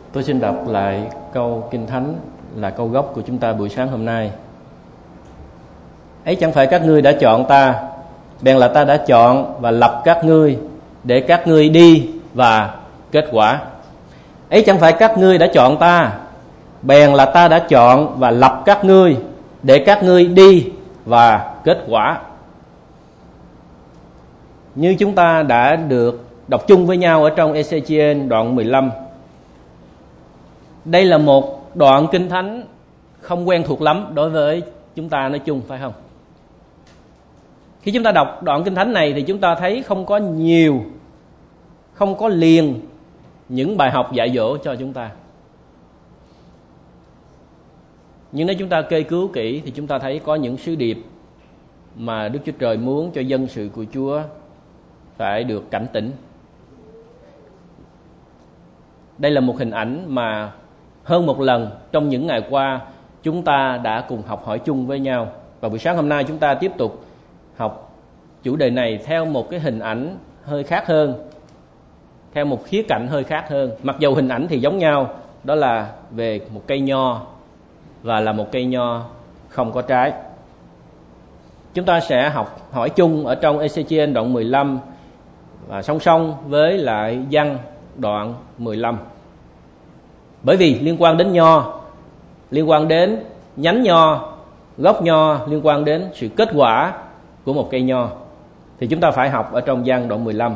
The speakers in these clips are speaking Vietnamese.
Tôi xin đọc lại câu Kinh Thánh là câu gốc của chúng ta buổi sáng hôm nay. Ấy chẳng phải các ngươi đã chọn ta, bèn là ta đã chọn và lập các ngươi để các ngươi đi và kết quả. Ấy chẳng phải các ngươi đã chọn ta, bèn là ta đã chọn và lập các ngươi để các ngươi đi và kết quả. Như chúng ta đã được đọc chung với nhau ở trong Ê-xê-chi-ên đoạn 15. Đây là một đoạn Kinh Thánh không quen thuộc lắm đối với chúng ta nói chung, phải không? Khi chúng ta đọc đoạn Kinh Thánh này thì chúng ta thấy không có liền những bài học dạy dỗ cho chúng ta. Nhưng nếu chúng ta kê cứu kỹ thì chúng ta thấy có những sứ điệp mà Đức Chúa Trời muốn cho dân sự của Chúa phải được cảnh tỉnh. Đây là một hình ảnh mà hơn một lần trong những ngày qua chúng ta đã cùng học hỏi chung với nhau. Và buổi sáng hôm nay chúng ta tiếp tục học chủ đề này theo một cái hình ảnh hơi khác hơn, theo một khía cạnh hơi khác hơn. Mặc dù hình ảnh thì giống nhau, đó là về một cây nho và là một cây nho không có trái. Chúng ta sẽ học hỏi chung ở trong Ê-xê-chi-ên đoạn 15 và song song với lại Giăng đoạn 15. Bởi vì liên quan đến nho, liên quan đến nhánh nho, gốc nho, liên quan đến sự kết quả của một cây nho, thì chúng ta phải học ở trong Giăng đoạn 15.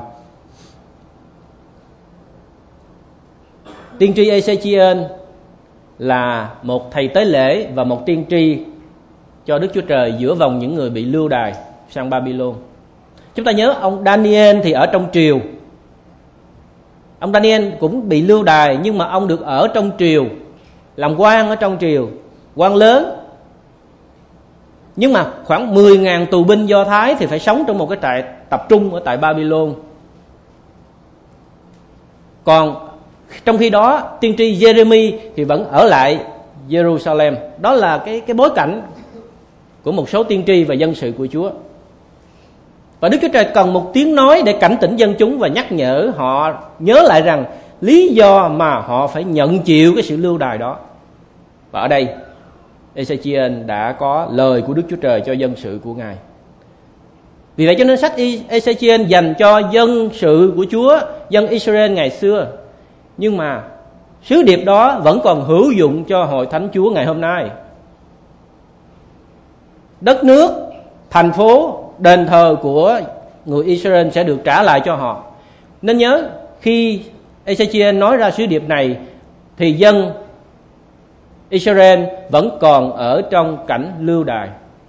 Tiên tri Ê-xê-chi-ên là một thầy tế lễ và một tiên tri cho Đức Chúa Trời giữa vòng những người bị lưu đày sang Babylon. Chúng ta nhớ ông Daniel thì ở trong triều. Ông Daniel cũng bị lưu đày, nhưng mà ông được ở trong triều, làm quan ở trong triều, quan lớn. Nhưng mà khoảng 10.000 tù binh Do Thái thì phải sống trong một cái trại tập trung ở tại Babylon. Còn trong khi đó tiên tri Jeremy thì vẫn ở lại Jerusalem. Đó là cái bối cảnh của một số tiên tri và dân sự của Chúa. Và Đức Chúa Trời cần một tiếng nói để cảnh tỉnh dân chúng và nhắc nhở họ nhớ lại rằng lý do mà họ phải nhận chịu cái sự lưu đày đó. Và ở đây Ê-xê-chi-ên đã có lời của Đức Chúa Trời cho dân sự của Ngài. Vì vậy cho nên sách Ê-xê-chi-ên dành cho dân sự của Chúa, dân Israel ngày xưa. Nhưng mà sứ điệp đó vẫn còn hữu dụng cho hội thánh Chúa ngày hôm nay. Đất nước, thành phố, đền thờ của người Israel sẽ được trả lại cho họ. Nên nhớ, khi Ê-xê-chi-ên nói ra sứ điệp này thì dân Israel vẫn còn ở trong cảnh lưu đày.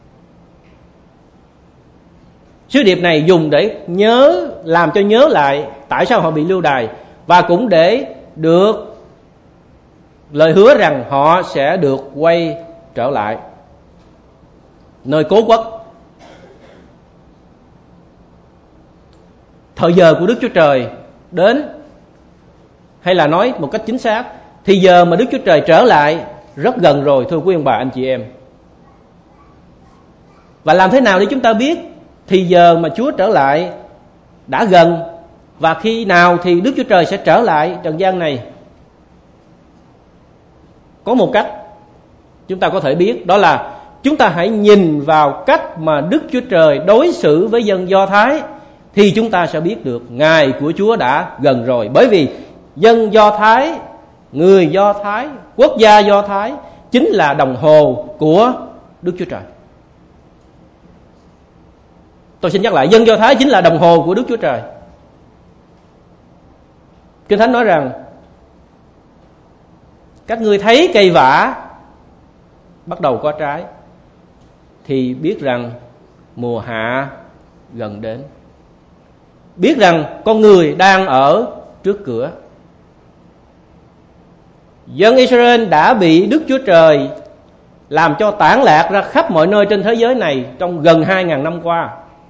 Sứ điệp này dùng để làm cho nhớ lại tại sao họ bị lưu đày, và cũng để được lời hứa rằng họ sẽ được quay trở lại nơi cố quốc. Thời giờ của Đức Chúa Trời đến, hay là nói một cách chính xác, thì giờ mà Đức Chúa Trời trở lại rất gần rồi, thưa quý ông bà anh chị em. Và làm thế nào để chúng ta biết thì giờ mà Chúa trở lại đã gần, và khi nào thì Đức Chúa Trời sẽ trở lại trần gian này? Có một cách chúng ta có thể biết, đó là chúng ta hãy nhìn vào cách mà Đức Chúa Trời đối xử với dân Do Thái, thì chúng ta sẽ biết được ngày của Chúa đã gần rồi. Bởi vì dân Do Thái, người Do Thái, quốc gia Do Thái chính là đồng hồ của Đức Chúa Trời. Tôi xin nhắc lại, dân Do Thái chính là đồng hồ của Đức Chúa Trời. Kinh Thánh nói rằng các ngươi thấy cây vả bắt đầu có trái thì biết rằng mùa hạ gần đến, biết rằng con người đang ở trước cửa. Dân Israel đã bị Đức Chúa Trời làm cho tản lạc ra khắp mọi nơi trên thế giới này trong gần 2.000 năm qua.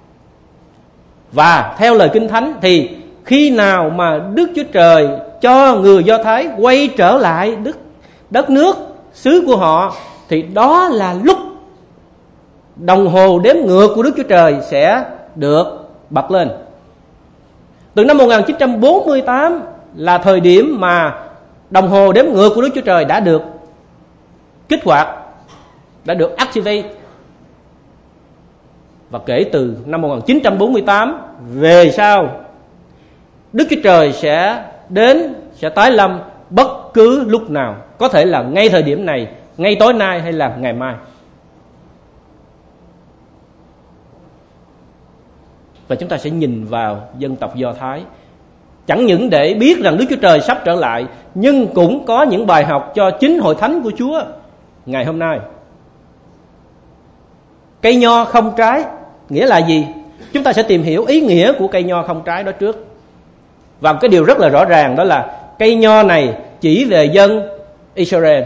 Và theo lời Kinh Thánh thì khi nào mà Đức Chúa Trời cho người Do Thái quay trở lại đất nước xứ của họ, thì đó là lúc đồng hồ đếm ngược của Đức Chúa Trời sẽ được bật lên. Từ năm 1948 là thời điểm mà Đồng hồ đếm ngược của Đức Chúa Trời đã được kích hoạt, đã được activate. Và kể từ năm 1948 về sau, Đức Chúa Trời sẽ đến, sẽ tái lâm bất cứ lúc nào, có thể là ngay thời điểm này, ngay tối nay hay là ngày mai. Và chúng ta sẽ nhìn vào dân tộc Do Thái, chẳng những để biết rằng Đức Chúa Trời sắp trở lại, nhưng cũng có những bài học cho chính hội thánh của Chúa ngày hôm nay. Cây nho không trái nghĩa là gì? Chúng ta sẽ tìm hiểu ý nghĩa của cây nho không trái đó trước. Và cái điều rất là rõ ràng đó là cây nho này chỉ về dân Israel.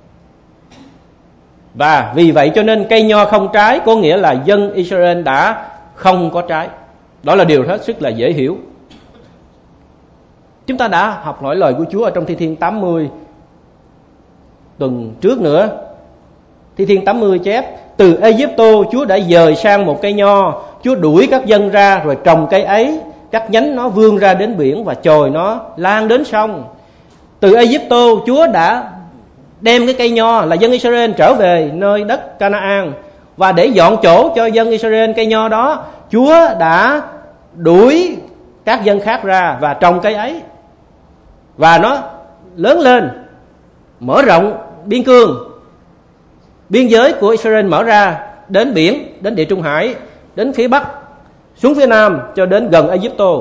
Và vì vậy cho nên cây nho không trái có nghĩa là dân Israel đã không có trái. Đó là điều hết sức là dễ hiểu. Chúng ta đã học hỏi lời của Chúa ở trong Thi Thiên 80 tuần trước nữa. Thi Thiên 80 chép: từ Ai-cập Chúa đã dời sang một cây nho, Chúa đuổi các dân ra rồi trồng cây ấy, các nhánh nó vươn ra đến biển và chồi nó lan đến sông. Từ Ai-cập Chúa đã đem cái cây nho là dân Israel trở về nơi đất Canaan, và để dọn chỗ cho dân Israel cây nho đó, Chúa đã đuổi các dân khác ra và trồng cây ấy, và nó lớn lên, mở rộng biên cương. Biên giới của Israel mở ra đến biển, đến Địa Trung Hải, đến phía Bắc, xuống phía Nam cho đến gần Ai Cập.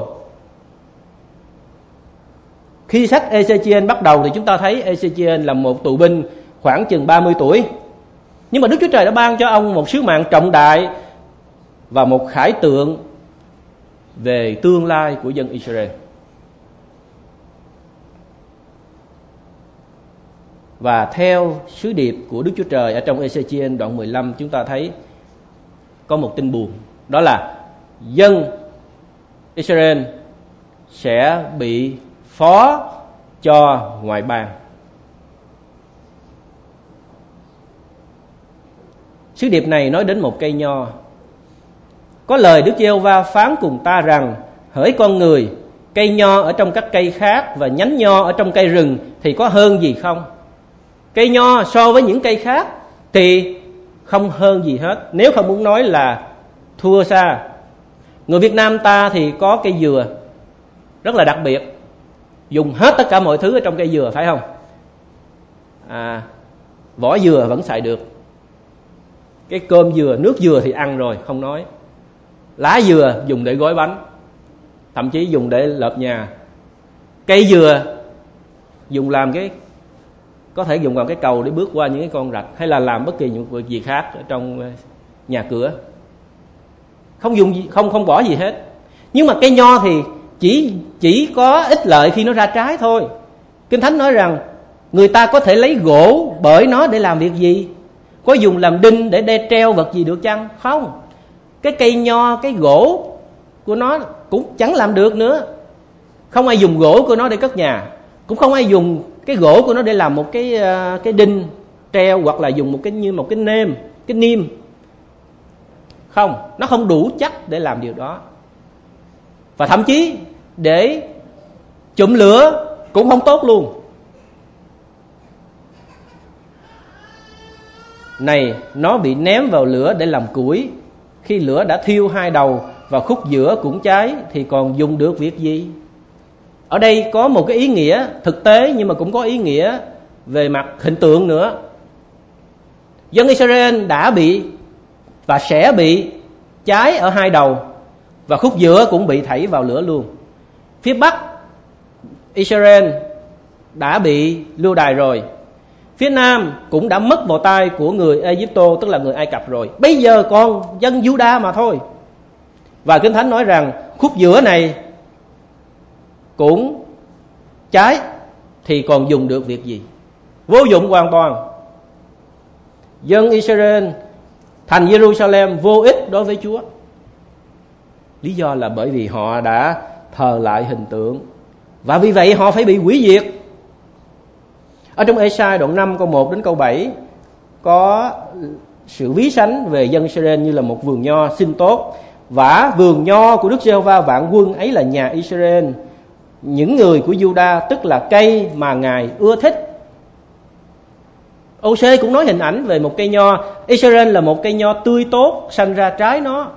Khi sách Ê-xê-chi-ên bắt đầu thì chúng ta thấy Ê-xê-chi-ên là một tù binh khoảng chừng 30 tuổi. Nhưng mà Đức Chúa Trời đã ban cho ông một sứ mạng trọng đại và một khải tượng về tương lai của dân Israel. Và theo sứ điệp của Đức Chúa Trời ở trong Ê-xê-chi-ên đoạn 15, chúng ta thấy có một tin buồn. Đó là dân Israel sẽ bị phó cho ngoại bang. Sứ điệp này nói đến một cây nho. Có lời Đức Giê-hô-va phán cùng ta rằng: hỡi con người, cây nho ở trong các cây khác và nhánh nho ở trong cây rừng thì có hơn gì không? Cây nho so với những cây khác thì không hơn gì hết, nếu không muốn nói là thua xa. Người Việt Nam ta thì có cây dừa rất là đặc biệt, dùng hết tất cả mọi thứ ở trong cây dừa, phải không? Vỏ dừa vẫn xài được, cái cơm dừa, nước dừa thì ăn rồi không nói, lá dừa dùng để gói bánh, thậm chí dùng để lợp nhà. Cây dừa dùng làm cái, có thể dùng làm cái cầu để bước qua những cái con rạch, hay là làm bất kỳ những việc gì khác ở trong nhà cửa. Không dùng gì, không bỏ gì hết. Nhưng mà cây nho thì chỉ có ích lợi khi nó ra trái thôi. Kinh Thánh nói rằng người ta có thể lấy gỗ bởi nó để làm việc gì? Có dùng làm đinh để treo vật gì được chăng? Không. Cái cây nho, cái gỗ của nó cũng chẳng làm được nữa. Không ai dùng gỗ của nó để cất nhà, cũng không ai dùng cái gỗ của nó để làm một cái đinh treo, hoặc là dùng một cái nêm, cái niêm. Không, nó không đủ chắc để làm điều đó. Và thậm chí để chụm lửa cũng không tốt luôn. Này, nó bị ném vào lửa để làm củi. Khi lửa đã thiêu hai đầu và khúc giữa cũng cháy thì còn dùng được việc gì? Ở đây có một cái ý nghĩa thực tế, nhưng mà cũng có ý nghĩa về mặt hình tượng nữa. Dân Israel đã bị và sẽ bị cháy ở hai đầu, và khúc giữa cũng bị thảy vào lửa luôn. Phía Bắc Israel đã bị lưu đày rồi. Phía Nam cũng đã mất vào tay của người Ai-cập, tức là người Ai Cập rồi. Bây giờ còn dân Juda mà thôi. Và Kinh Thánh nói rằng khúc giữa này cũng cháy thì còn dùng được việc gì? Vô dụng hoàn toàn. Dân Israel, thành Jerusalem vô ích đối với Chúa. Lý do là bởi vì họ đã thờ lại hình tượng, và vì vậy họ phải bị hủy diệt. Ở trong Ê-sai đoạn 5 câu 1 đến câu 7 có sự ví sánh về dân Israel như là một vườn nho xinh tốt. Vả vườn nho của Đức Giê-hô-va vạn quân ấy là nhà Israel. những người của Juda, tức là cây mà Ngài ưa thích. OC cũng nói hình ảnh về một cây nho. Israel là một cây nho tươi tốt, sanh ra trái nó.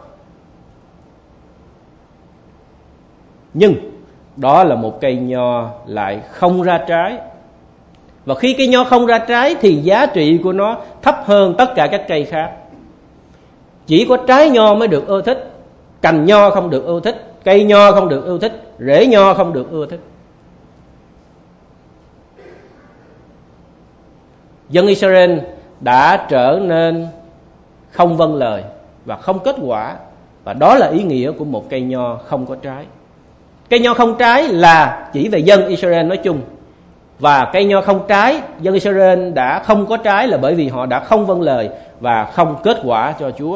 Nhưng đó là một cây nho lại không ra trái. Và khi cây nho không ra trái thì giá trị của nó thấp hơn tất cả các cây khác. Chỉ có trái nho mới được ưa thích, cành nho không được ưa thích, cây nho không được ưa thích, rễ nho không được ưa thích. Dân Israel đã trở nên không vâng lời và không kết quả. Và đó là ý nghĩa của một cây nho không có trái. Cây nho không trái là chỉ về dân Israel nói chung. Và cây nho không trái, dân Israel đã không có trái là bởi vì họ đã không vâng lời và không kết quả cho Chúa.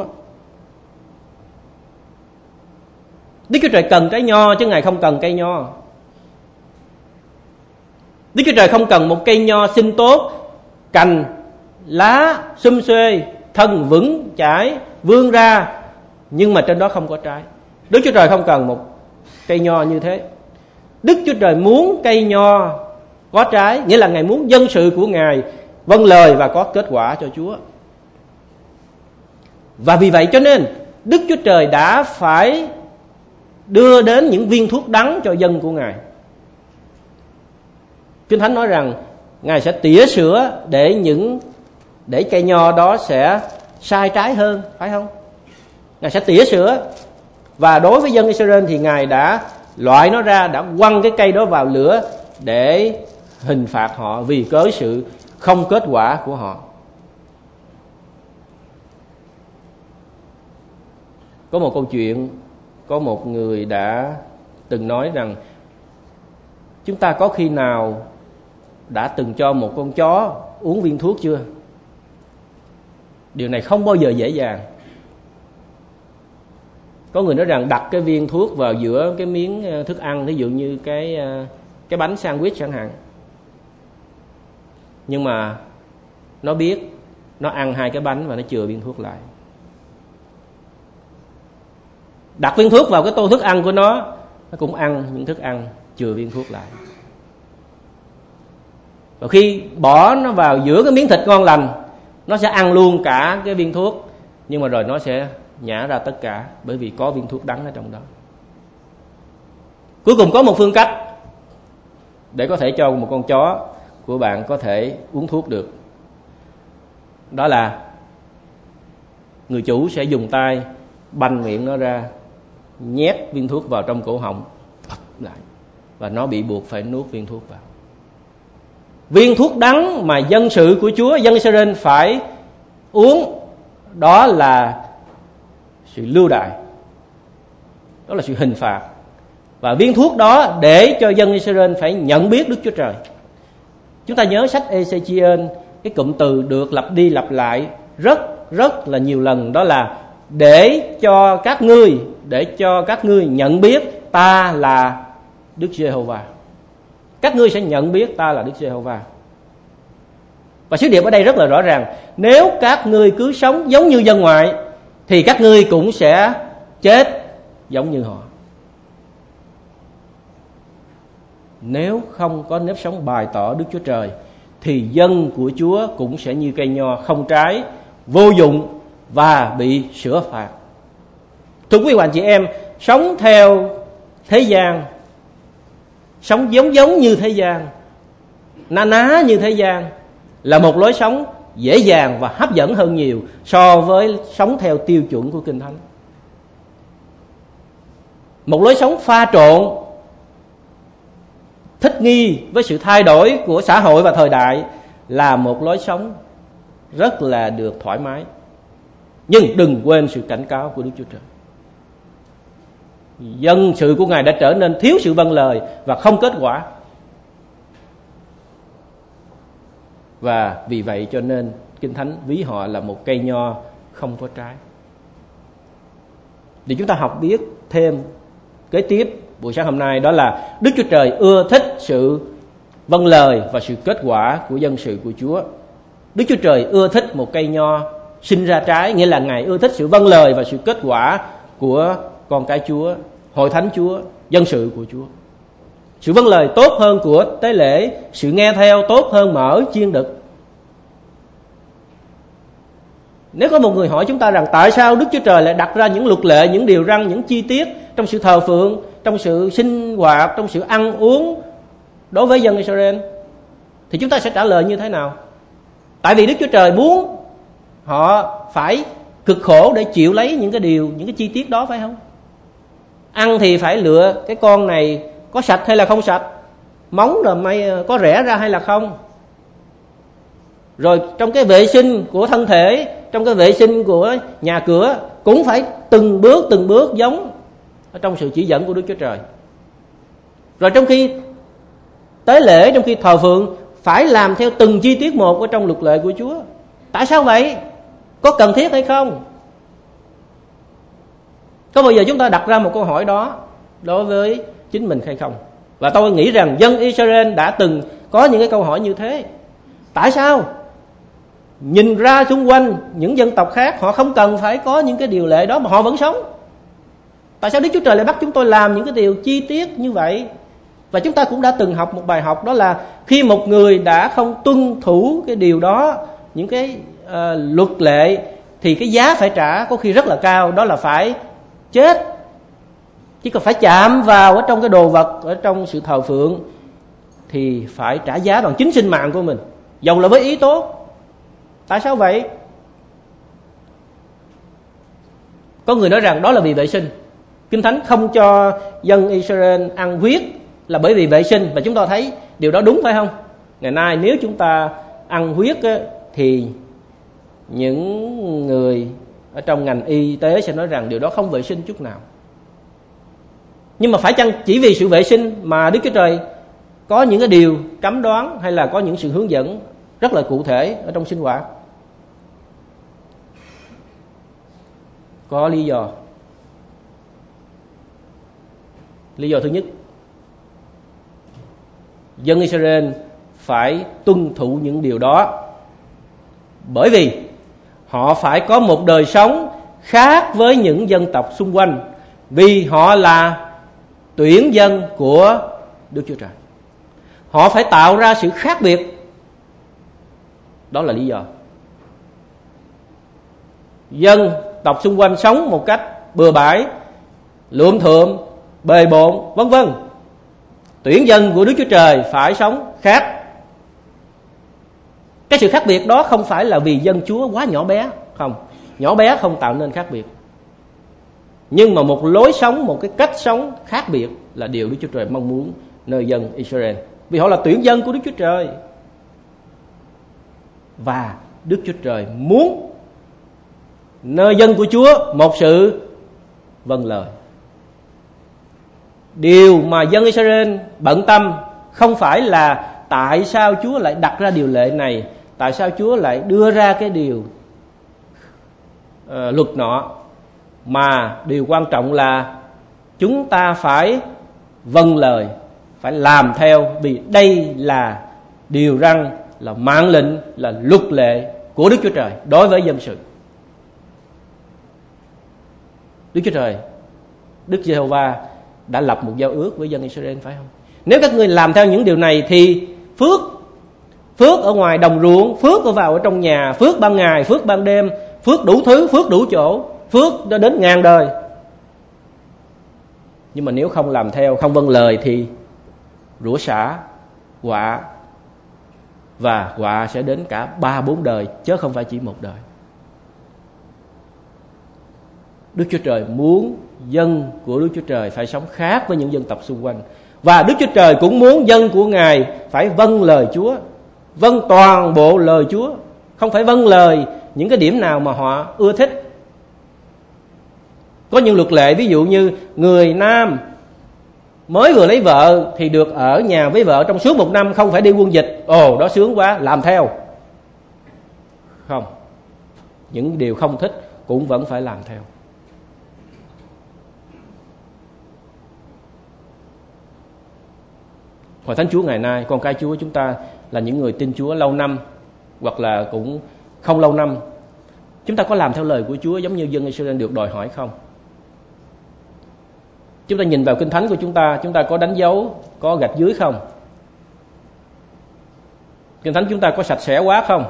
Đức Chúa Trời cần trái nho chứ Ngài không cần cây nho. Đức Chúa Trời không cần một cây nho xinh tốt, cành, lá, sum xuê, thân vững chãi, vươn ra, nhưng mà trên đó không có trái. Đức Chúa Trời không cần một cây nho như thế. Đức Chúa Trời muốn cây nho có trái, nghĩa là Ngài muốn dân sự của Ngài vâng lời và có kết quả cho Chúa. Và vì vậy cho nên Đức Chúa Trời đã phải đưa đến những viên thuốc đắng cho dân của Ngài. Kinh Thánh nói rằng Ngài sẽ tỉa sữa để cây nho đó sẽ sai trái hơn, phải không? Ngài sẽ tỉa sữa. Và đối với dân Israel thì Ngài đã loại nó ra, đã quăng cái cây đó vào lửa để hình phạt họ vì cớ sự không kết quả của họ. Có một câu chuyện, có một người đã từng nói rằng chúng ta có khi nào đã từng cho một con chó uống viên thuốc chưa? Điều này không bao giờ dễ dàng. Có người nói rằng đặt cái viên thuốc vào giữa cái miếng thức ăn, ví dụ như cái bánh sandwich chẳng hạn. Nhưng mà nó biết, nó ăn 2 cái bánh và nó chừa viên thuốc lại. Đặt viên thuốc vào cái tô thức ăn của nó cũng ăn những thức ăn, chừa viên thuốc lại. Và khi bỏ nó vào giữa cái miếng thịt ngon lành, nó sẽ ăn luôn cả cái viên thuốc, nhưng mà rồi nó sẽ nhả ra tất cả, bởi vì có viên thuốc đắng ở trong đó. Cuối cùng có một phương cách để có thể cho một con chó của bạn có thể uống thuốc được. Đó là người chủ sẽ dùng tay banh miệng nó ra, nhét viên thuốc vào trong cổ họng lại, và nó bị buộc phải nuốt viên thuốc vào. Viên thuốc đắng mà dân sự của Chúa, dân Israel phải uống, đó là sự lưu đày, đó là sự hình phạt. Và viên thuốc đó để cho dân Israel phải nhận biết Đức Chúa Trời. Chúng ta nhớ sách Ê-xê-chi-ên, cái cụm từ được lặp đi lặp lại rất là nhiều lần, đó là để cho các ngươi nhận biết ta là Đức Giê-hô-va. Các ngươi sẽ nhận biết ta là Đức Giê-hô-va. Và sứ điệp ở đây rất là rõ ràng. Nếu các ngươi cứ sống giống như dân ngoại thì các ngươi cũng sẽ chết giống như họ. Nếu không có nếp sống bày tỏ Đức Chúa Trời thì dân của Chúa cũng sẽ như cây nho không trái, vô dụng và bị sửa phạt. Thưa quý bạn chị em, sống theo thế gian, sống giống như thế gian, na ná như thế gian là một lối sống dễ dàng và hấp dẫn hơn nhiều so với sống theo tiêu chuẩn của Kinh Thánh. Một lối sống pha trộn, thích nghi với sự thay đổi của xã hội và thời đại là một lối sống rất là được thoải mái. Nhưng đừng quên sự cảnh cáo của Đức Chúa Trời. Dân sự của Ngài đã trở nên thiếu sự vâng lời và không kết quả. Và vì vậy cho nên Kinh Thánh ví họ là một cây nho không có trái. Để chúng ta học biết thêm kế tiếp buổi sáng hôm nay, đó là Đức Chúa Trời ưa thích sự vâng lời và sự kết quả của dân sự của Chúa. Đức Chúa Trời ưa thích một cây nho sinh ra trái, nghĩa là Ngài ưa thích sự vâng lời và sự kết quả của con cái Chúa, hội thánh Chúa, dân sự của Chúa. Sự vâng lời tốt hơn của tế lễ, sự nghe theo tốt hơn mỡ chiên đực. Nếu có một người hỏi chúng ta rằng tại sao Đức Chúa Trời lại đặt ra những luật lệ, những điều răn, những chi tiết trong sự thờ phượng, trong sự sinh hoạt, trong sự ăn uống đối với dân Israel, thì chúng ta sẽ trả lời như thế nào? Tại vì Đức Chúa Trời muốn họ phải cực khổ để chịu lấy những cái điều, những cái chi tiết đó, phải không? Ăn thì phải lựa cái con này có sạch hay là không sạch, móng rồi may có rẽ ra hay là không. Rồi trong cái vệ sinh của thân thể, trong cái vệ sinh của nhà cửa cũng phải từng bước giống ở trong sự chỉ dẫn của Đức Chúa Trời. Rồi trong khi tế lễ, trong khi thờ phượng phải làm theo từng chi tiết một ở trong luật lệ của Chúa. Tại sao vậy? Có cần thiết hay không? Có bao giờ chúng ta đặt ra một câu hỏi đó đối với chính mình hay không? Và tôi nghĩ rằng dân Israel đã từng có những cái câu hỏi như thế. Tại sao? Nhìn ra xung quanh những dân tộc khác, họ không cần phải có những cái điều lệ đó mà họ vẫn sống. Tại sao Đức Chúa Trời lại bắt chúng tôi làm những cái điều chi tiết như vậy? Và chúng ta cũng đã từng học một bài học, đó là khi một người đã không tuân thủ cái điều đó, những cái luật lệ, thì cái giá phải trả có khi rất là cao, đó là phải chết. Chỉ cần phải chạm vào ở trong cái đồ vật, ở trong sự thờ phượng, thì phải trả giá bằng chính sinh mạng của mình, dầu là với ý tốt. Tại sao vậy? Có người nói rằng đó là vì vệ sinh. Kinh Thánh không cho dân Israel ăn huyết là bởi vì vệ sinh, và chúng ta thấy điều đó đúng, phải không? Ngày nay nếu chúng ta ăn huyết á, thì những người ở trong ngành y tế sẽ nói rằng điều đó không vệ sinh chút nào. Nhưng mà phải chăng chỉ vì sự vệ sinh mà Đức Chúa Trời có những cái điều cấm đoán, hay là có những sự hướng dẫn rất là cụ thể ở trong sinh hoạt? Có lý do. Lý do thứ nhất, dân Israel phải tuân thủ những điều đó bởi vì họ phải có một đời sống khác với những dân tộc xung quanh, vì họ là tuyển dân của Đức Chúa Trời. Họ phải tạo ra sự khác biệt. Đó là lý do. Dân tộc xung quanh sống một cách bừa bãi, lượm thượm, bề bộn, vân vân. Tuyển dân của Đức Chúa Trời phải sống khác. Cái sự khác biệt đó không phải là vì dân Chúa quá nhỏ bé, không. Nhỏ bé không tạo nên khác biệt. Nhưng mà một lối sống, một cái cách sống khác biệt là điều Đức Chúa Trời mong muốn nơi dân Israel, vì họ là tuyển dân của Đức Chúa Trời. Và Đức Chúa Trời muốn nơi dân của Chúa một sự vâng lời. Điều mà dân Israel bận tâm không phải là tại sao Chúa lại đặt ra điều lệ này, tại sao Chúa lại đưa ra cái điều luật nọ, mà điều quan trọng là chúng ta phải vâng lời, phải làm theo, vì đây là điều răn, là mạng lệnh, là luật lệ của Đức Chúa Trời đối với dân sự. Đức Chúa Trời, Đức Giê-hô-va đã lập một giao ước với dân Israel, phải không? Nếu các ngươi làm theo những điều này thì phước ở ngoài đồng ruộng, phước ở trong nhà, phước ban ngày, phước ban đêm, phước đủ thứ, phước đủ chỗ, phước cho đến ngàn đời. Nhưng mà nếu không làm theo, không vâng lời thì rủa xả, họa, và họa sẽ đến cả 3-4 đời, chứ không phải chỉ một đời. Đức Chúa Trời muốn dân của Đức Chúa Trời phải sống khác với những dân tộc xung quanh. Và Đức Chúa Trời cũng muốn dân của Ngài phải vâng lời Chúa, vâng toàn bộ lời Chúa, không phải vâng lời những cái điểm nào mà họ ưa thích. Có những luật lệ, ví dụ như người nam mới vừa lấy vợ thì được ở nhà với vợ trong suốt 1 năm, không phải đi quân dịch. Ồ, đó sướng quá, làm theo. Không, những điều không thích cũng vẫn phải làm theo. Hội Thánh Chúa ngày nay, con cái Chúa chúng ta là những người tin Chúa lâu năm hoặc là cũng không lâu năm, chúng ta có làm theo lời của Chúa giống như dân Israel được đòi hỏi không? Chúng ta nhìn vào Kinh Thánh của chúng ta có đánh dấu, có gạch dưới không? Kinh Thánh chúng ta có sạch sẽ quá không?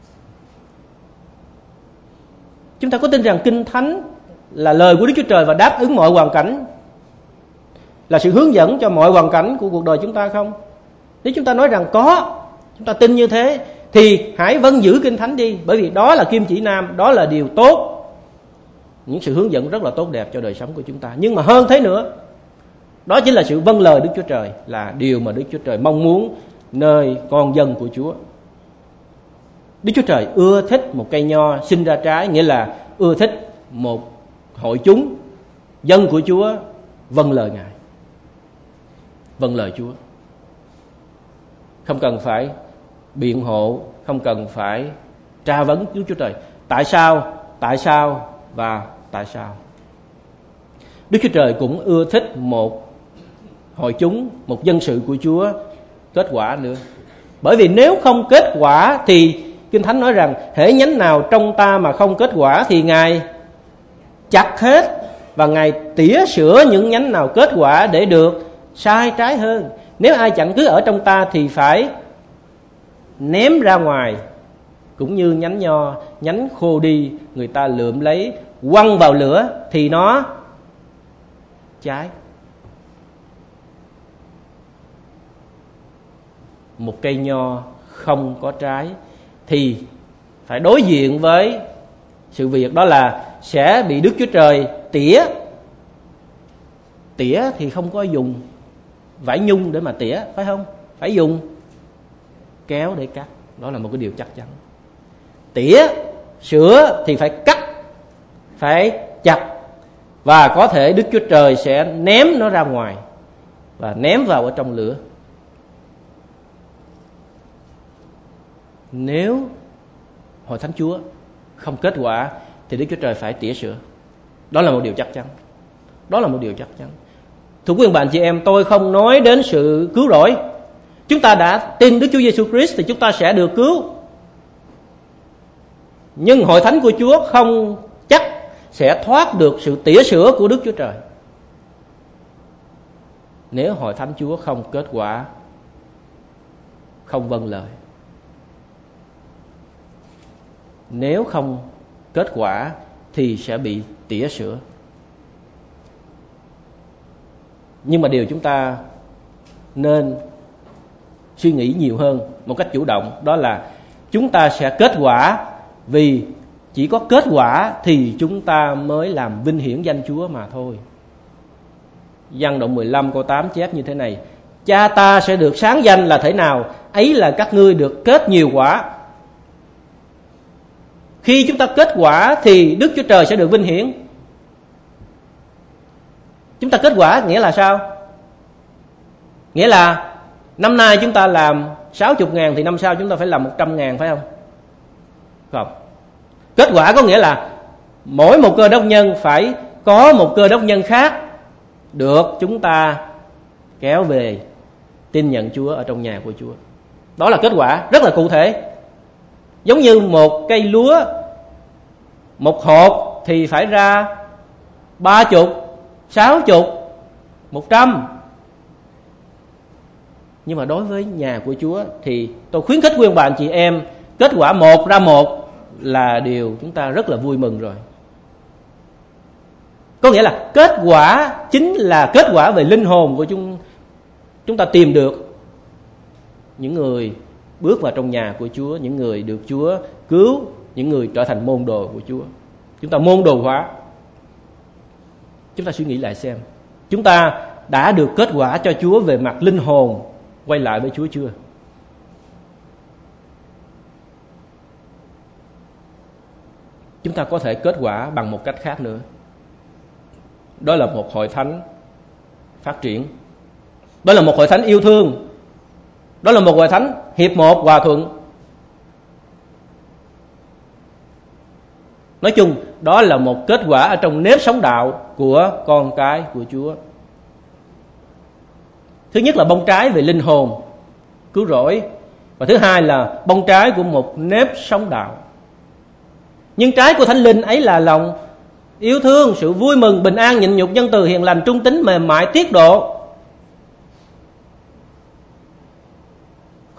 Chúng ta có tin rằng Kinh Thánh là lời của Đức Chúa Trời và đáp ứng mọi hoàn cảnh, là sự hướng dẫn cho mọi hoàn cảnh của cuộc đời chúng ta không? Nếu chúng ta nói rằng có, chúng ta tin như thế, thì hãy vâng giữ Kinh Thánh đi, bởi vì đó là kim chỉ nam, đó là điều tốt, những sự hướng dẫn rất là tốt đẹp cho đời sống của chúng ta. Nhưng mà hơn thế nữa, đó chính là sự vâng lời Đức Chúa Trời, là điều mà Đức Chúa Trời mong muốn nơi con dân của Chúa. Đức Chúa Trời ưa thích một cây nho sinh ra trái, nghĩa là ưa thích một hội chúng dân của Chúa vâng lời Ngài, vâng lời Chúa, không cần phải biện hộ, không cần phải tra vấn Đức Chúa Trời tại sao và tại sao. Đức Chúa Trời cũng ưa thích một hội chúng, một dân sự của Chúa kết quả nữa. Bởi vì nếu không kết quả thì Kinh Thánh nói rằng hễ nhánh nào trong ta mà không kết quả thì Ngài chặt hết, và Ngài tỉa sửa những nhánh nào kết quả để được sai trái hơn. Nếu ai chẳng cứ ở trong ta thì phải ném ra ngoài, cũng như nhánh nho, nhánh khô đi người ta lượm lấy quăng vào lửa thì nó cháy. Một cây nho không có trái thì phải đối diện với sự việc đó là sẽ bị Đức Chúa Trời tỉa. Tỉa thì không có dùng vải nhung để mà tỉa, phải không? Phải dùng kéo để cắt. Đó là một cái điều chắc chắn. Tỉa, sửa thì phải cắt, phải chặt, và có thể Đức Chúa Trời sẽ ném nó ra ngoài và ném vào ở trong lửa. Nếu hội thánh Chúa không kết quả thì Đức Chúa Trời phải tỉa sửa. Đó là một điều chắc chắn. Đó là một điều chắc chắn. Thưa quý bạn chị em, tôi không nói đến sự cứu rỗi. Chúng ta đã tin Đức Chúa Giêsu Christ thì chúng ta sẽ được cứu. Nhưng hội thánh của Chúa không chắc sẽ thoát được sự tỉa sửa của Đức Chúa Trời nếu hội thánh Chúa không kết quả, không vâng lời. Nếu không kết quả thì sẽ bị tỉa sửa. Nhưng mà điều chúng ta nên suy nghĩ nhiều hơn một cách chủ động, đó là chúng ta sẽ kết quả, vì chỉ có kết quả thì chúng ta mới làm vinh hiển danh Chúa mà thôi. Giăng đoạn 15 câu 8 chép như thế này: Cha ta sẽ được sáng danh là thế nào, ấy là các ngươi được kết nhiều quả. Khi chúng ta kết quả thì Đức Chúa Trời sẽ được vinh hiển. Chúng ta kết quả nghĩa là sao? Nghĩa là năm nay chúng ta làm 60.000 thì năm sau chúng ta phải làm 100.000, phải không? Không. Kết quả có nghĩa là mỗi một cơ đốc nhân phải có một cơ đốc nhân khác được chúng ta kéo về tin nhận Chúa ở trong nhà của Chúa. Đó là kết quả rất là cụ thể. Giống như một cây lúa, một hột thì phải ra 30, 60, 100. Nhưng mà đối với nhà của Chúa thì tôi khuyến khích quý ông bà anh chị em, kết quả 1 ra 1 là điều chúng ta rất là vui mừng rồi. Có nghĩa là kết quả chính là kết quả về linh hồn của chúng ta tìm được những người bước vào trong nhà của Chúa, những người được Chúa cứu, những người trở thành môn đồ của Chúa. Chúng ta môn đồ hóa. Chúng ta suy nghĩ lại xem, chúng ta đã được kết quả cho Chúa về mặt linh hồn quay lại với Chúa chưa? Chúng ta có thể kết quả bằng một cách khác nữa. Đó là một hội thánh phát triển. Đó là một hội thánh yêu thương. Đó là một hội thánh hiệp một hòa thuận. Nói chung, đó là một kết quả ở trong nếp sống đạo của con cái của Chúa. Thứ nhất là bông trái về linh hồn, cứu rỗi. Và thứ hai là bông trái của một nếp sống đạo. Nhưng trái của Thánh Linh ấy là lòng yêu thương, sự vui mừng, bình an, nhịn nhục, nhân từ, hiền lành, trung tín, mềm mại, tiết độ.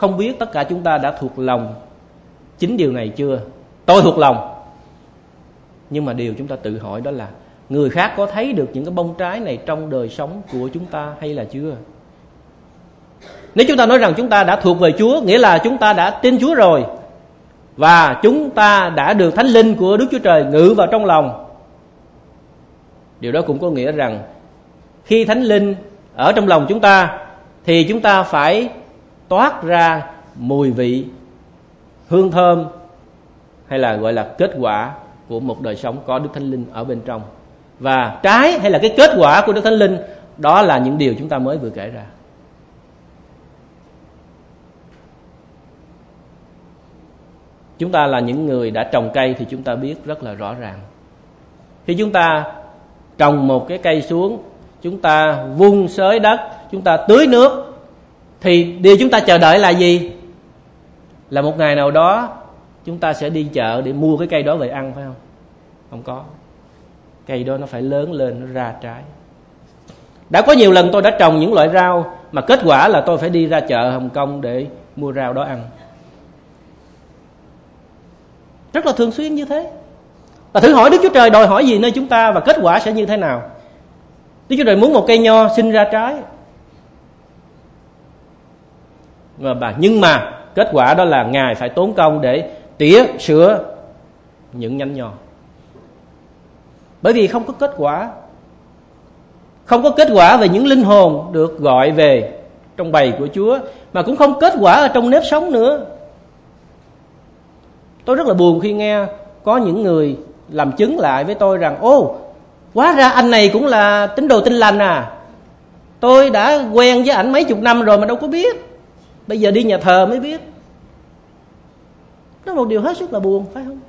Không biết tất cả chúng ta đã thuộc lòng chính điều này chưa? Tôi thuộc lòng. Nhưng mà điều chúng ta tự hỏi đó là người khác có thấy được những cái bông trái này trong đời sống của chúng ta hay là chưa? Nếu chúng ta nói rằng chúng ta đã thuộc về Chúa, nghĩa là chúng ta đã tin Chúa rồi, và chúng ta đã được Thánh Linh của Đức Chúa Trời ngự vào trong lòng. Điều đó cũng có nghĩa rằng khi Thánh Linh ở trong lòng chúng ta thì chúng ta phải toát ra mùi vị, hương thơm, hay là gọi là kết quả của một đời sống có Đức Thánh Linh ở bên trong. Và trái hay là cái kết quả của Đức Thánh Linh, đó là những điều chúng ta mới vừa kể ra. Chúng ta là những người đã trồng cây thì chúng ta biết rất là rõ ràng. Khi chúng ta trồng một cái cây xuống, chúng ta vun xới đất, chúng ta tưới nước, thì điều chúng ta chờ đợi là gì? Là một ngày nào đó chúng ta sẽ đi chợ để mua cái cây đó về ăn, phải không? Không có. Cây đó nó phải lớn lên, nó ra trái. Đã có nhiều lần tôi đã trồng những loại rau mà kết quả là tôi phải đi ra chợ Hồng Kông để mua rau đó ăn. Rất là thường xuyên như thế. Và thử hỏi Đức Chúa Trời đòi hỏi gì nơi chúng ta và kết quả sẽ như thế nào? Đức Chúa Trời muốn một cây nho sinh ra trái, nhưng mà kết quả đó là Ngài phải tốn công để tỉa sửa những nhánh nho. Bởi vì không có kết quả. Không có kết quả về những linh hồn được gọi về trong bầy của Chúa, mà cũng không kết quả ở trong nếp sống nữa. Tôi rất là buồn khi nghe có những người làm chứng lại với tôi rằng: ô, hóa ra anh này cũng là tín đồ Tin Lành à. Tôi đã quen với ảnh mấy chục năm rồi mà đâu có biết. Bây giờ đi nhà thờ mới biết. Đó là một điều hết sức là buồn, phải không?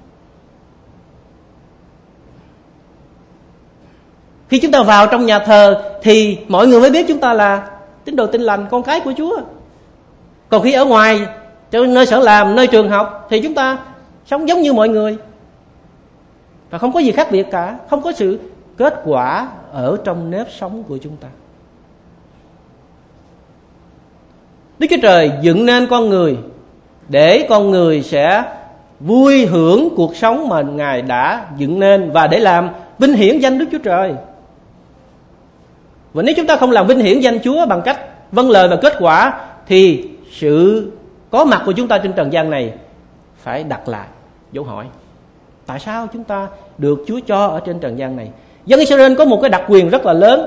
Khi chúng ta vào trong nhà thờ thì mọi người mới biết chúng ta là tín đồ Tin Lành, con cái của Chúa. Còn khi ở ngoài, nơi sở làm, nơi trường học, thì chúng ta sống giống như mọi người, và không có gì khác biệt cả. Không có sự kết quả ở trong nếp sống của chúng ta. Đức Chúa Trời dựng nên con người để con người sẽ vui hưởng cuộc sống mà Ngài đã dựng nên, và để làm vinh hiển danh Đức Chúa Trời. Và nếu chúng ta không làm vinh hiển danh Chúa bằng cách vâng lời và kết quả, thì sự có mặt của chúng ta trên trần gian này phải đặt lại dấu hỏi. Tại sao chúng ta được Chúa cho ở trên trần gian này? Dân Israel có một cái đặc quyền rất là lớn.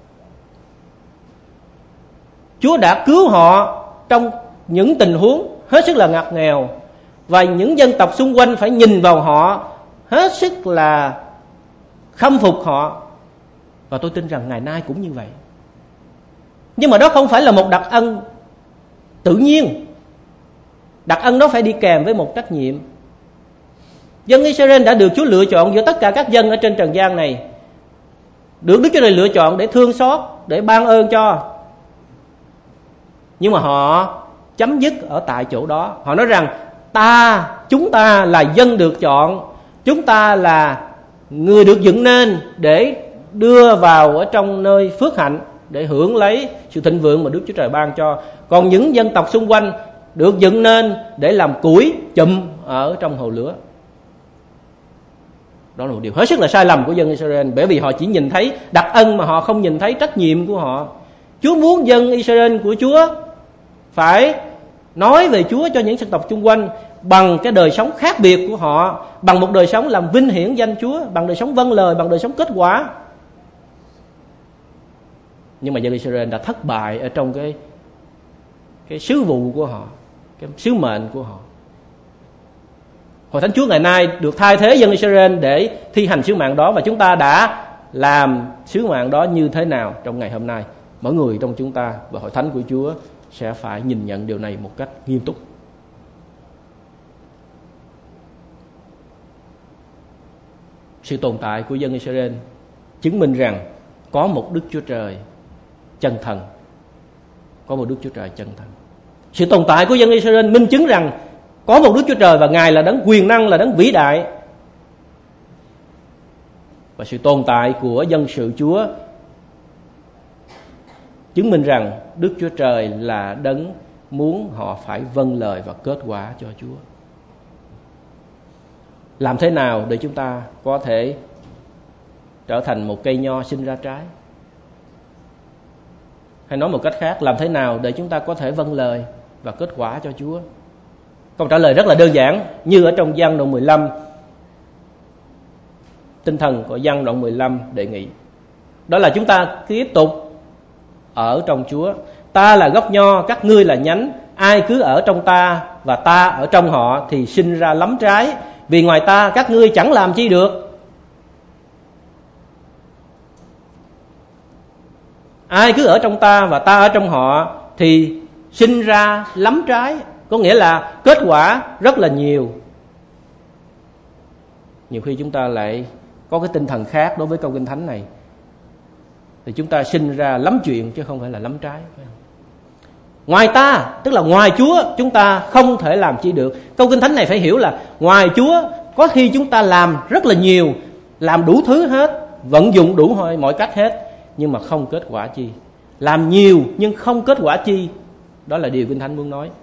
Chúa đã cứu họ trong những tình huống hết sức là ngặt nghèo, và những dân tộc xung quanh phải nhìn vào họ, hết sức là khâm phục họ. Và tôi tin rằng ngày nay cũng như vậy. Nhưng mà đó không phải là một đặc ân tự nhiên. Đặc ân đó phải đi kèm với một trách nhiệm. Dân Israel đã được Chúa lựa chọn giữa tất cả các dân ở trên trần gian này, được Đức Chúa Trời lựa chọn để thương xót, để ban ơn cho. Nhưng mà họ chấm dứt ở tại chỗ đó. Họ nói rằng chúng ta là dân được chọn, chúng ta là người được dựng nên để đưa vào ở trong nơi phước hạnh, để hưởng lấy sự thịnh vượng mà Đức Chúa Trời ban cho. Còn những dân tộc xung quanh được dựng nên để làm củi chùm ở trong hồ lửa. Đó là một điều hết sức là sai lầm của dân Israel, bởi vì họ chỉ nhìn thấy đặc ân mà họ không nhìn thấy trách nhiệm của họ. Chúa muốn dân Israel của Chúa phải nói về Chúa cho những dân tộc xung quanh bằng cái đời sống khác biệt của họ, bằng một đời sống làm vinh hiển danh Chúa, bằng đời sống vâng lời, bằng đời sống kết quả. Nhưng mà dân Israel đã thất bại ở trong cái sứ vụ của họ, cái sứ mệnh của họ. Hội Thánh Chúa ngày nay được thay thế dân Israel để thi hành sứ mạng đó, và chúng ta đã làm sứ mạng đó như thế nào trong ngày hôm nay? Mỗi người trong chúng ta và Hội Thánh của Chúa sẽ phải nhìn nhận điều này một cách nghiêm túc. Sự tồn tại của dân Israel chứng minh rằng có một Đức Chúa Trời chân thần. Có một Đức Chúa Trời chân thần. Sự tồn tại của dân Israel minh chứng rằng có một Đức Chúa Trời, và Ngài là đấng quyền năng, là đấng vĩ đại. Và sự tồn tại của dân sự Chúa chứng minh rằng Đức Chúa Trời là đấng muốn họ phải vâng lời và kết quả cho Chúa. Làm thế nào để chúng ta có thể trở thành một cây nho sinh ra trái? Hay nói một cách khác, làm thế nào để chúng ta có thể vâng lời và kết quả cho Chúa? Câu trả lời rất là đơn giản, như ở trong Giăng đoạn 15, tinh thần của Giăng đoạn 15 đề nghị. Đó là chúng ta tiếp tục ở trong Chúa. Ta là gốc nho, các ngươi là nhánh. Ai cứ ở trong ta và ta ở trong họ thì sinh ra lắm trái. Vì ngoài ta các ngươi chẳng làm chi được. Ai cứ ở trong ta và ta ở trong họ thì sinh ra lắm trái. Có nghĩa là kết quả rất là nhiều. Nhiều khi chúng ta lại có cái tinh thần khác đối với câu Kinh Thánh này. Thì chúng ta sinh ra lắm chuyện chứ không phải là lắm trái. Ngoài ta, tức là ngoài Chúa, chúng ta không thể làm chi được. Câu Kinh Thánh này phải hiểu là ngoài Chúa, có khi chúng ta làm rất là nhiều, làm đủ thứ hết, vận dụng đủ mọi cách hết, nhưng mà không kết quả chi. Làm nhiều nhưng không kết quả chi. Đó là điều Kinh Thánh muốn nói.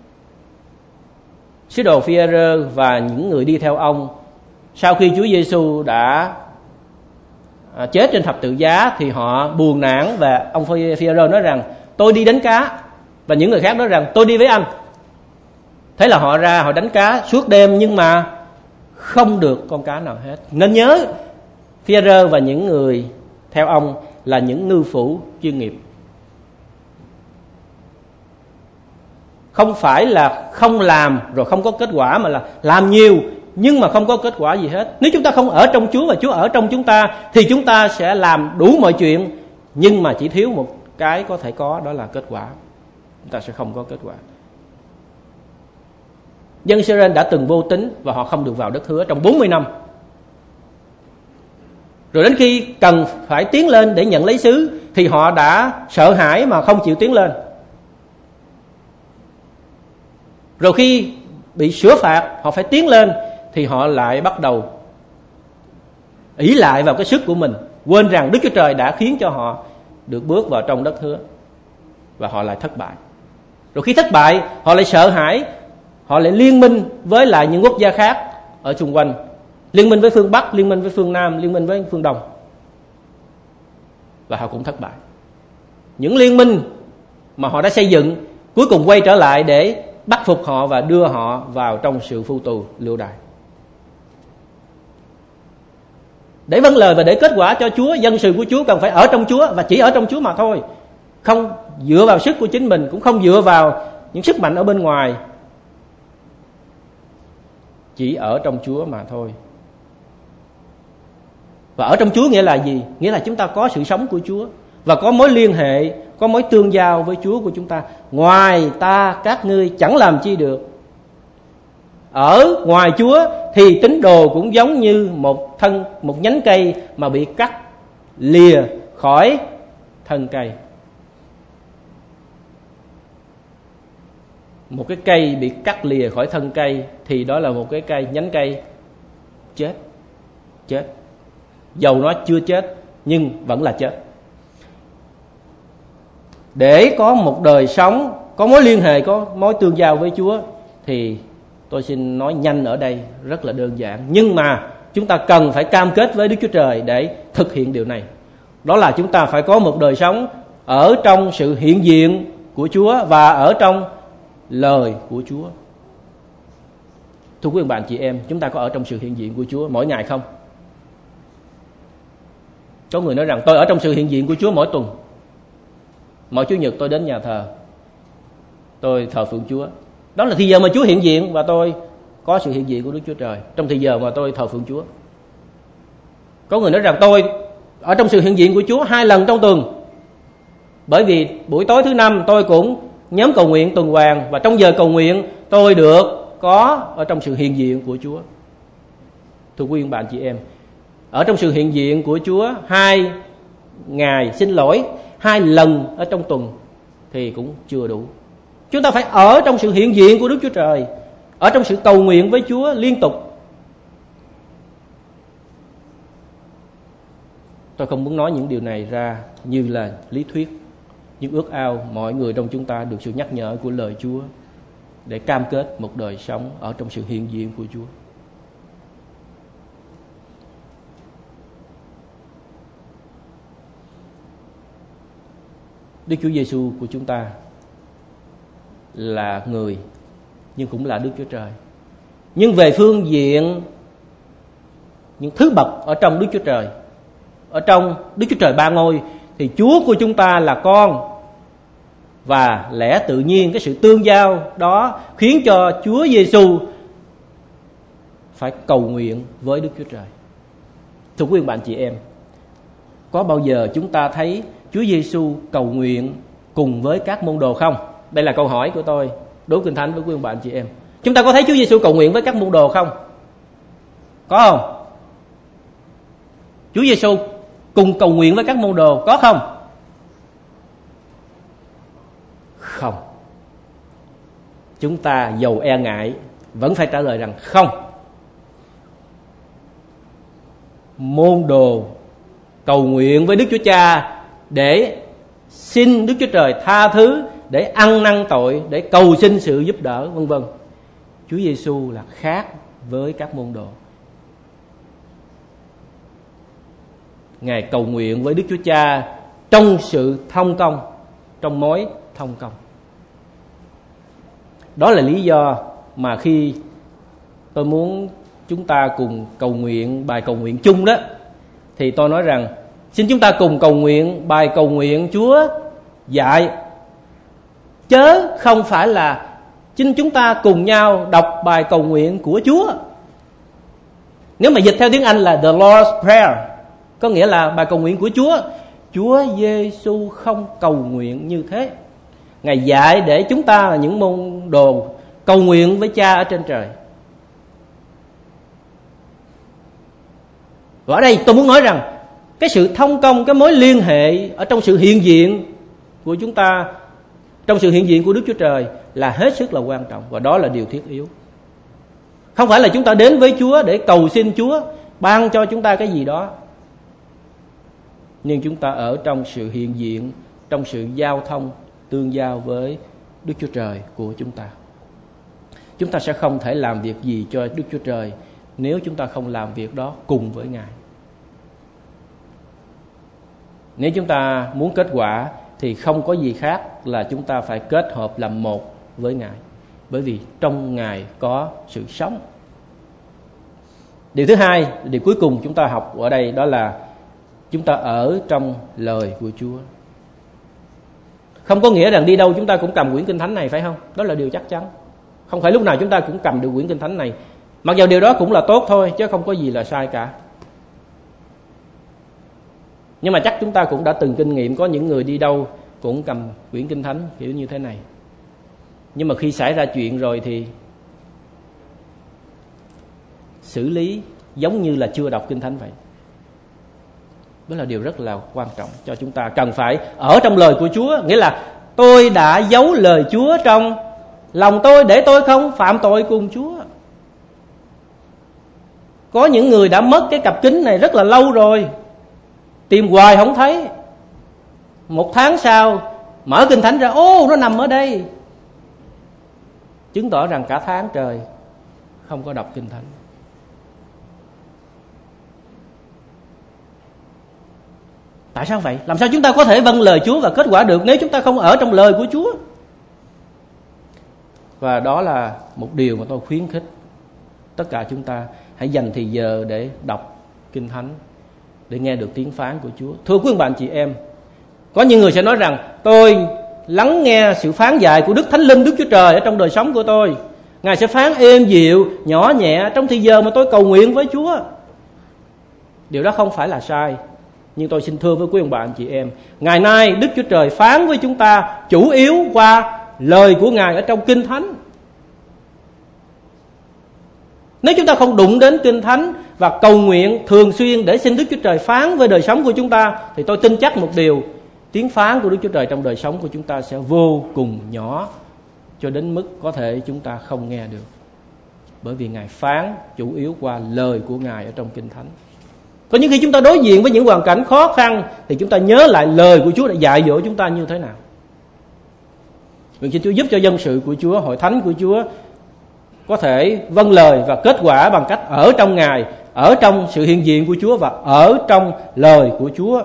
Sứ đồ Phi-e-rơ và những người đi theo ông, sau khi Chúa Giêsu đã chết trên thập tự giá thì họ buồn nản, và ông Phi-e-rơ nói rằng tôi đi đánh cá, và những người khác nói rằng tôi đi với anh. Thế là họ ra họ đánh cá suốt đêm nhưng mà không được con cá nào hết. Nên nhớ, Phi-e-rơ và những người theo ông là những ngư phủ chuyên nghiệp. Không phải là không làm rồi không có kết quả, mà là làm nhiều nhưng mà không có kết quả gì hết. Nếu chúng ta không ở trong Chúa và Chúa ở trong chúng ta thì chúng ta sẽ làm đủ mọi chuyện, nhưng mà chỉ thiếu một cái có thể có, đó là kết quả. Chúng ta sẽ không có kết quả. Dân Israel đã từng vô tín và họ không được vào đất hứa trong 40 năm. Rồi đến khi cần phải tiến lên để nhận lấy xứ thì họ đã sợ hãi mà không chịu tiến lên. Rồi khi bị sửa phạt họ phải tiến lên thì họ lại bắt đầu ỷ lại vào cái sức của mình, quên rằng Đức Chúa Trời đã khiến cho họ được bước vào trong đất hứa, và họ lại thất bại. Rồi khi thất bại họ lại sợ hãi, họ lại liên minh với lại những quốc gia khác ở xung quanh, liên minh với phương Bắc, liên minh với phương Nam, liên minh với phương Đông, và họ cũng thất bại. Những liên minh mà họ đã xây dựng cuối cùng quay trở lại để bắt phục họ và đưa họ vào trong sự phu tù lưu đày. Để vâng lời và để kết quả cho Chúa, dân sự của Chúa cần phải ở trong Chúa và chỉ ở trong Chúa mà thôi. Không dựa vào sức của chính mình, cũng không dựa vào những sức mạnh ở bên ngoài. Chỉ ở trong Chúa mà thôi. Và ở trong Chúa nghĩa là gì? Nghĩa là chúng ta có sự sống của Chúa và có mối liên hệ, có mối tương giao với Chúa của chúng ta. Ngoài ta các ngươi chẳng làm chi được. Ở ngoài Chúa thì tín đồ cũng giống như một nhánh cây mà bị cắt lìa khỏi thân cây. Một cái cây bị cắt lìa khỏi thân cây thì đó là một cái nhánh cây chết. Dầu nó chưa chết nhưng vẫn là chết. Để có một đời sống, có mối liên hệ, có mối tương giao với Chúa thì tôi xin nói nhanh ở đây rất là đơn giản. Nhưng mà chúng ta cần phải cam kết với Đức Chúa Trời để thực hiện điều này. Đó là chúng ta phải có một đời sống ở trong sự hiện diện của Chúa và ở trong lời của Chúa. Thưa quý bạn chị em, chúng ta có ở trong sự hiện diện của Chúa mỗi ngày không? Có người nói rằng tôi ở trong sự hiện diện của Chúa mỗi tuần. Mỗi Chủ nhật tôi đến nhà thờ, tôi thờ phượng Chúa. Đó là thời giờ mà Chúa hiện diện và tôi có sự hiện diện của Đức Chúa Trời trong thời giờ mà tôi thờ phượng Chúa. Có người nói rằng tôi ở trong sự hiện diện của Chúa 2 lần trong tuần, bởi vì buổi tối thứ Năm tôi cũng nhóm cầu nguyện tuần hoàn, và trong giờ cầu nguyện tôi được có ở trong sự hiện diện của Chúa. Thưa quý bạn chị em, ở trong sự hiện diện của Chúa 2 lần ở trong tuần thì cũng chưa đủ. Chúng ta phải ở trong sự hiện diện của Đức Chúa Trời, ở trong sự cầu nguyện với Chúa liên tục. Tôi không muốn nói những điều này ra như là lý thuyết, Nhưng ước ao mọi người trong chúng ta được sự nhắc nhở của lời Chúa để cam kết một đời sống ở trong sự hiện diện của Chúa. Đức Chúa Giêsu của chúng ta là người nhưng cũng là Đức Chúa Trời. Nhưng về phương diện những thứ bậc ở trong Đức Chúa Trời, ở trong Đức Chúa Trời ba ngôi, thì Chúa của chúng ta là con. Và lẽ tự nhiên cái sự tương giao đó khiến cho Chúa Giêsu phải cầu nguyện với Đức Chúa Trời. Thưa quý bạn chị em, có bao giờ chúng ta thấy Chúa Giêsu cầu nguyện cùng với các môn đồ không? Đây là câu hỏi của tôi đối Kinh Thánh với quý bạn chị em. Chúng ta có thấy Chúa Giêsu cầu nguyện với các môn đồ không? Có không? Chúa Giêsu cùng cầu nguyện với các môn đồ có không? Không. Chúng ta dầu e ngại vẫn phải trả lời rằng không. Môn đồ cầu nguyện với Đức Chúa Cha để xin Đức Chúa Trời tha thứ, để ăn năn tội, để cầu xin sự giúp đỡ, vân vân. Chúa Giêsu là khác với các môn đồ. Ngài cầu nguyện với Đức Chúa Cha trong sự thông công, trong mối thông công. Đó là lý do mà khi tôi muốn chúng ta cùng cầu nguyện bài cầu nguyện chung đó, thì tôi nói rằng xin chúng ta cùng cầu nguyện bài cầu nguyện Chúa dạy, chớ không phải là xin chúng ta cùng nhau đọc bài cầu nguyện của Chúa. Nếu mà dịch theo tiếng Anh là The Lord's Prayer, có nghĩa là bài cầu nguyện của Chúa. Chúa Giêsu không cầu nguyện như thế. Ngài dạy để chúng ta là những môn đồ cầu nguyện với Cha ở trên trời. Và ở đây tôi muốn nói rằng cái sự thông công, cái mối liên hệ ở trong sự hiện diện của chúng ta, trong sự hiện diện của Đức Chúa Trời là hết sức là quan trọng. Và đó là điều thiết yếu. Không phải là chúng ta đến với Chúa để cầu xin Chúa ban cho chúng ta cái gì đó, nhưng chúng ta ở trong sự hiện diện, trong sự giao thông, tương giao với Đức Chúa Trời của chúng ta. Chúng ta sẽ không thể làm việc gì cho Đức Chúa Trời nếu chúng ta không làm việc đó cùng với Ngài. Nếu chúng ta muốn kết quả thì không có gì khác là chúng ta phải kết hợp làm một với Ngài. Bởi vì trong Ngài có sự sống. Điều thứ hai, điều cuối cùng chúng ta học ở đây, đó là chúng ta ở trong lời của Chúa. Không có nghĩa rằng đi đâu chúng ta cũng cầm quyển Kinh Thánh này, phải không? Đó là điều chắc chắn. Không phải lúc nào chúng ta cũng cầm được quyển Kinh Thánh này. Mặc dù điều đó cũng là tốt thôi, chứ không có gì là sai cả. Nhưng mà chắc chúng ta cũng đã từng kinh nghiệm có những người đi đâu cũng cầm quyển Kinh Thánh kiểu như thế này. Nhưng mà khi xảy ra chuyện rồi thì xử lý giống như là chưa đọc Kinh Thánh vậy. Đó là điều rất là quan trọng cho chúng ta. Cần phải ở trong lời của Chúa. Nghĩa là tôi đã giấu lời Chúa trong lòng tôi để tôi không phạm tội cùng Chúa. Có những người đã mất cái cặp kính này rất là lâu rồi, tìm hoài không thấy. 1 tháng sau mở Kinh Thánh ra, ô nó nằm ở đây. Chứng tỏ rằng cả tháng trời không có đọc Kinh Thánh. Tại sao vậy? Làm sao chúng ta có thể vâng lời Chúa và kết quả được nếu chúng ta không ở trong lời của Chúa? Và đó là một điều mà tôi khuyến khích tất cả chúng ta hãy dành thời giờ để đọc Kinh Thánh, để nghe được tiếng phán của Chúa. Thưa quý bạn chị em, có những người sẽ nói rằng tôi lắng nghe sự phán dạy của Đức Thánh Linh, Đức Chúa Trời ở trong đời sống của tôi. Ngài sẽ phán êm dịu, nhỏ nhẹ trong thời giờ mà tôi cầu nguyện với Chúa. Điều đó không phải là sai. Nhưng tôi xin thưa với quý ông bà anh chị em, ngày nay Đức Chúa Trời phán với chúng ta chủ yếu qua lời của Ngài ở trong Kinh Thánh. Nếu chúng ta không đụng đến Kinh Thánh và cầu nguyện thường xuyên để xin Đức Chúa Trời phán với đời sống của chúng ta, thì tôi tin chắc một điều, tiếng phán của Đức Chúa Trời trong đời sống của chúng ta sẽ vô cùng nhỏ, cho đến mức có thể chúng ta không nghe được. Bởi vì Ngài phán chủ yếu qua lời của Ngài ở trong Kinh Thánh. Có những khi chúng ta đối diện với những hoàn cảnh khó khăn thì chúng ta nhớ lại lời của Chúa đã dạy dỗ chúng ta như thế nào. Nguyện xin Chúa giúp cho dân sự của Chúa, hội thánh của Chúa có thể vâng lời và kết quả bằng cách ở trong Ngài, ở trong sự hiện diện của Chúa và ở trong lời của Chúa.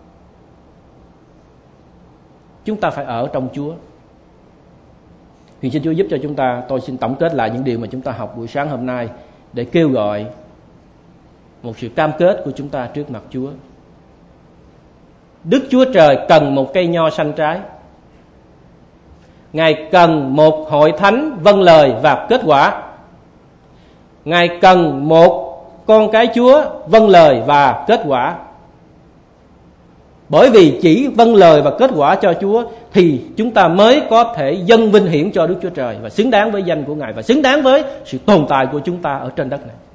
Chúng ta phải ở trong Chúa. Nguyện xin Chúa giúp cho chúng ta. Tôi xin tổng kết lại những điều mà chúng ta học buổi sáng hôm nay để kêu gọi một sự cam kết của chúng ta trước mặt Chúa. Đức Chúa Trời cần một cây nho xanh trái. Ngài cần một hội thánh vâng lời và kết quả. Ngài cần một con cái Chúa vâng lời và kết quả. Bởi vì chỉ vâng lời và kết quả cho Chúa thì chúng ta mới có thể dâng vinh hiển cho Đức Chúa Trời và xứng đáng với danh của Ngài và xứng đáng với sự tồn tại của chúng ta ở trên đất này.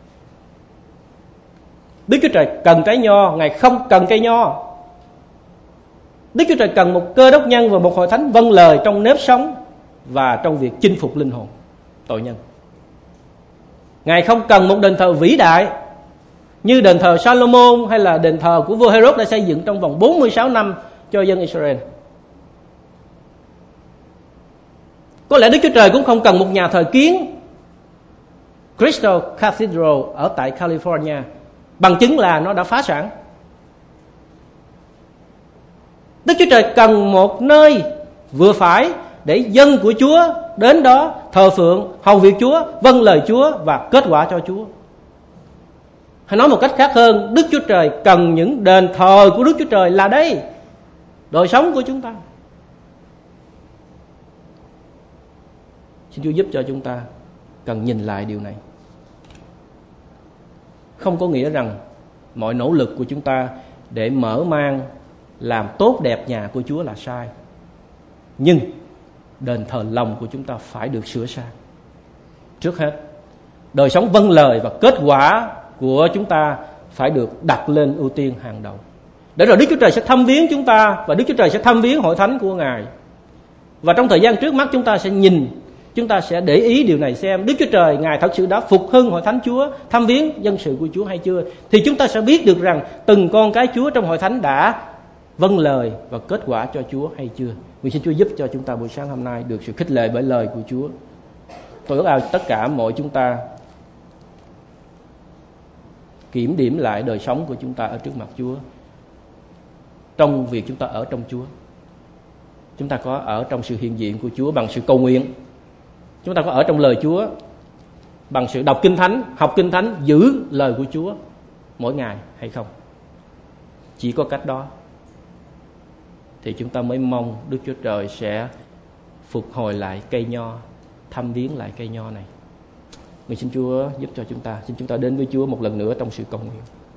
Đức Chúa Trời cần trái nho, Ngài không cần cây nho. Đức Chúa Trời cần một cơ đốc nhân và một hội thánh vâng lời trong nếp sống và trong việc chinh phục linh hồn tội nhân. Ngài không cần một đền thờ vĩ đại như đền thờ Salomon hay là đền thờ của vua Herod đã xây dựng trong vòng 46 năm cho dân Israel. Có lẽ Đức Chúa Trời cũng không cần một nhà thờ kiến Crystal Cathedral ở tại California, bằng chứng là nó đã phá sản. Đức Chúa Trời cần một nơi vừa phải để dân của Chúa đến đó thờ phượng, hầu việc Chúa, vâng lời Chúa và kết quả cho Chúa. Hay nói một cách khác hơn, Đức Chúa Trời cần những đền thờ của Đức Chúa Trời là đây, đời sống của chúng ta. Xin Chúa giúp cho chúng ta cần nhìn lại điều này. Không có nghĩa rằng mọi nỗ lực của chúng ta để mở mang làm tốt đẹp nhà của Chúa là sai. Nhưng đền thờ lòng của chúng ta phải được sửa sang. Trước hết, đời sống vâng lời và kết quả của chúng ta phải được đặt lên ưu tiên hàng đầu. Để rồi Đức Chúa Trời sẽ thăm viếng chúng ta và Đức Chúa Trời sẽ thăm viếng hội thánh của Ngài. Và trong thời gian trước mắt chúng ta sẽ nhìn, chúng ta sẽ để ý điều này xem Đức Chúa Trời Ngài thật sự đã phục hưng hội thánh Chúa, thăm viếng dân sự của Chúa hay chưa. Thì chúng ta sẽ biết được rằng từng con cái Chúa trong hội thánh đã vâng lời và kết quả cho Chúa hay chưa. Nguyện xin Chúa giúp cho chúng ta buổi sáng hôm nay được sự khích lệ bởi lời của Chúa. Tôi ước ao tất cả mọi chúng ta kiểm điểm lại đời sống của chúng ta ở trước mặt Chúa. Trong việc chúng ta ở trong Chúa, chúng ta có ở trong sự hiện diện của Chúa bằng sự cầu nguyện, chúng ta có ở trong lời Chúa bằng sự đọc Kinh Thánh, học Kinh Thánh, giữ lời của Chúa mỗi ngày hay không. Chỉ có cách đó thì chúng ta mới mong Đức Chúa Trời sẽ phục hồi lại cây nho, thăm viếng lại cây nho này. Nguyện xin Chúa giúp cho chúng ta. Xin chúng ta đến với Chúa một lần nữa trong sự cầu nguyện.